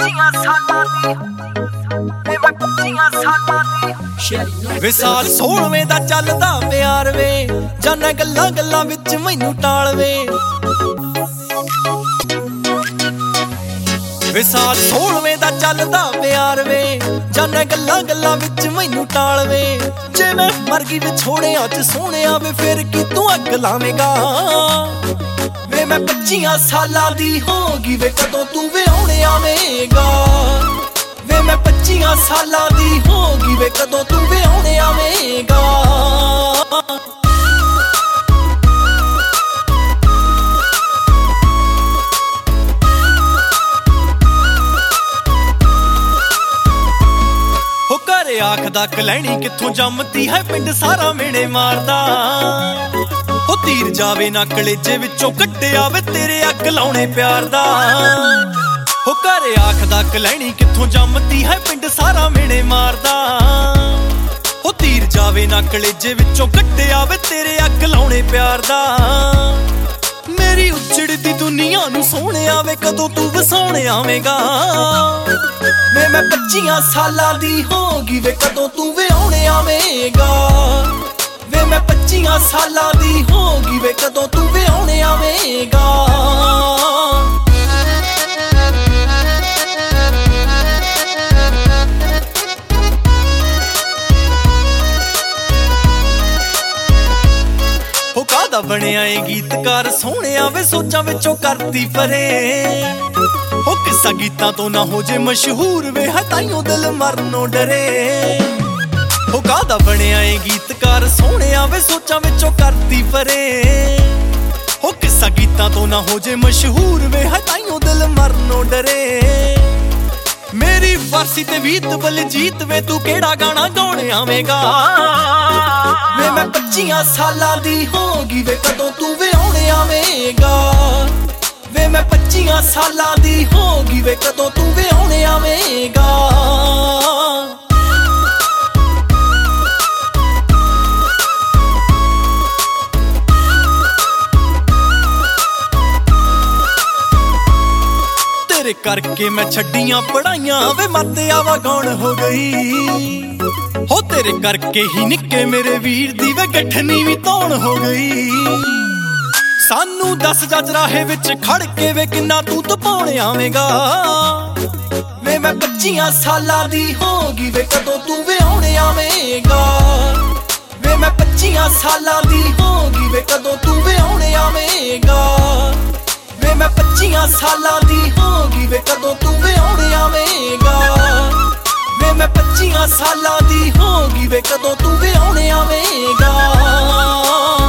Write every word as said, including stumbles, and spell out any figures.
ਪੱਚੀਆਂ ਸਾਲਾਂ ਦੀ ਵੇ ਮੈਂ ਪੱਚੀਆਂ ਸਾਲਾਂ ਦੀ ਵੇ ਸਾਲ ਸੋਲਵੇਂ ਦਾ ਚੱਲਦਾ ਪਿਆਰ ਵੇ ਜਾਨਾ ਗੱਲਾਂ ਗੱਲਾਂ ਵਿੱਚ ਮੈਨੂੰ ਟਾਲ ਵੇ ਵੇ ਸਾਲ ਸੋਲਵੇਂ ਦਾ ਚੱਲਦਾ ਪਿਆਰ ਵੇ ਜਾਨਾ ਗੱਲਾਂ ਗੱਲਾਂ ਵਿੱਚ ਮੈਨੂੰ ਟਾਲ ਵੇ ਜੇ ਮੈਂ ਮਰ ਗਈ ਵਿਛੋੜਿਆਂ ਚ ਸੋਹਣਿਆ ਵੇ ਫਿਰ ਕੀ ਤੂੰ ਅੱਗ ਲਾਵੇਂਗਾ ਵੇ ਮੈਂ ਪੱਚੀਆਂ ਸਾਲਾਂ ਦੀ ਹੋਗੀ ਵੇ ਕਦੋਂ ਤੂੰ ਵਿਆਹੁਣੇ ਆਵੇਂਗਾ ਵੇ ਮੈਂ ਪੱਚੀਆਂ ਸਾਲਾਂ ਦੀ ਹੋਗੀ ਵੇ ਕਦੋਂ ਤੂੰ ਵਿਆਹੁਣੇ ਆਵੇਂਗਾ ਹੋ ਘਰੇ ਆਖਦਾ ਕਲੈਣੀ ਕਿੱਥੋਂ ਜੰਮਤੀ ਹੈ ਪਿੰਡ ਸਾਰਾ ਮੇਣੇ ਮਾਰਦਾ ਹੋ ਤੀਰ ਜਾਵੇ ਨਾ ਕਲੇਜੇ ਵਿੱਚੋਂ ਕੱਟਿਆ ਵੇ ਤੇਰੇ ਅੱਗ ਲਾਉਣੇ ਪਿਆਰ ਦਾ ਹੋ ਘਰੇ ਆਖਦਾ ਕਲੈਣੀ ਕਿੱਥੋਂ ਜੰਮਤੀ ਹੈ ਪਿੰਡ ਸਾਰਾ ਮੇਣੇ ਮਾਰਦਾ ਹੋ ਤੀਰ ਜਾਵੇ ਨਾ ਕਲੇਜੇ ਵਿੱਚੋਂ ਕੱਟਿਆ ਵੇ ਤੇਰੇ ਅੱਗ ਲਾਉਣੇ ਪਿਆਰ ਦਾ ਮੇਰੀ ਉੱਜੜਦੀ ਦੁਨੀਆ ਨੂੰ ਸੋਹਣਿਆ ਵੇ ਕਦੋਂ ਤੂੰ ਵਸਾਉਣੇ ਆਵੇਂਗਾ ਵੇ ਮੈਂ ਪੱਚੀਆਂ ਸਾਲਾਂ ਦੀ ਹੋਗੀ ਵੇ ਕਦੋਂ ਤੂੰ ਵਿਆਹੁਣੇ ਆਵੇਂਗਾ ਵੇ ਮੈਂ ਪੱਚੀਆਂ ਸਾਲਾਂ ਦੀ ਹੋਗੀ ਵੇ ਕਦੋਂ ਤੂੰ ਵਿਆਹੁਣੇ ਆਵੇਂਗਾ ਹੋ ਕਾਹਦਾ ਬਣਿਆ ਏ ਗੀਤਕਾਰ ਸੋਹਣਿਆ ਵੇ ਸੋਚਾਂ ਵਿੱਚੋਂ ਕਰਦੀ ਪਰੇ ਹੋ ਕਿੱਸਾ ਗੀਤਾਂ ਤੋਂ ਨਾ ਹੋ ਜੇ ਮਸ਼ਹੂਰ ਵੇ ਹੈ ਤਾਈਓ ਦਿਲ ਮਰਨੋਂ ਡਰੇ ਹੋ ਕਾਹਦਾ ਬਣਿਆ ਏ ਗੀਤਕਾਰ ਸੋਹਣਿਆ ਵੇ ਸੋਚਾਂ ਵਿੱਚੋਂ ਕਰਦੀ ਪਰੇ ਹੋ ਕਿੱਸਾ ਗੀਤਾਂ ਤੋਂ ਨਾ ਹੋ ਜੇ ਮਸ਼ਹੂਰ ਵੇ ਹੈ ਤਾਈਓ ਦਿਲ ਮਰਨੋਂ ਡਰੇ ਮੇਰੀ ਫਾਰਸੀ ਤੇ ਵੀਤ ਬਲਜੀਤ ਵੇ ਤੂੰ ਕਿਹੜਾ ਗਾਣਾ ਗਾਉਣ ਆਵੇਂਗਾ ਵੇ ਮੈਂ ਪੱਚੀਆਂ ਸਾਲਾਂ ਦੀ ਹੋਗੀ ਵੇ ਕਦੋਂ ਤੂੰ ਵਿਆਹੁਣੇ ਆਵੇਂਗਾ ਵੇ ਮੈਂ ਪੱਚੀਆਂ ਸਾਲਾਂ ਦੀ ਹੋਗੀ ਵੇ ਕਦੋਂ ਤੂੰ ਵਿਆਹੁਣੇ ਆਵੇਂਗਾ ਤੇਰੇ ਕਰਕੇ ਮੈਂ ਛੱਡੀਆਂ ਪੜਾਈਆਂ ਵੇ ਮੱਤਿਆ ਵਗਾਉਣ ਹੋ ਗਈ ਹੋ ਤੇਰੇ ਕਰਕੇ ਹੀ ਨਿੱਕੇ ਮੇਰੇ ਵੀਰ ਦੀ ਵੇ ਗੱਠਨੀ ਵੀ ਧੌਣ ਹੋ ਗਈ ਸਾਨੂੰ ਦੱਸ ਜੱਜ ਰਾਹੇ ਵਿੱਚ ਖੜ ਕੇ ਵੇ ਕਿੰਨਾ ਤੂੰ ਤਪਾਉਣ ਆਵੇਂਗਾ ਵੇ ਮੈਂ ਪੱਚੀਆਂ ਸਾਲਾਂ ਦੀ ਹੋਗੀ ਵੇ ਕਦੋਂ ਤੂੰ ਵਿਆਹੁਣੇ ਆਵੇਂਗਾ ਵੇ ਮੈਂ ਪੱਚੀਆਂ ਸਾਲਾਂ ਦੀ ਹੋਗੀ ਵੇ ਕਦੋਂ ਤੂੰ ਵਿਆਹੁਣੇ ਆਵੇਂਗਾ ਵੇ ਮੈਂ ਪੱਚੀਆਂ ਸਾਲਾਂ ਦੀ ਹੋਗੀ ਵੇ ਕਦੋਂ ਤੂੰ ਵਿਆਹੁਣੇ ਆਵੇਂਗਾ ਵੇ ਮੈਂ ਪੱਚੀਆਂ ਸਾਲਾਂ ਦੀ ਹੋਗੀ ਵੇ ਕਦੋਂ ਤੂੰ ਵਿਆਹੁਣੇ ਆਵੇਂਗਾ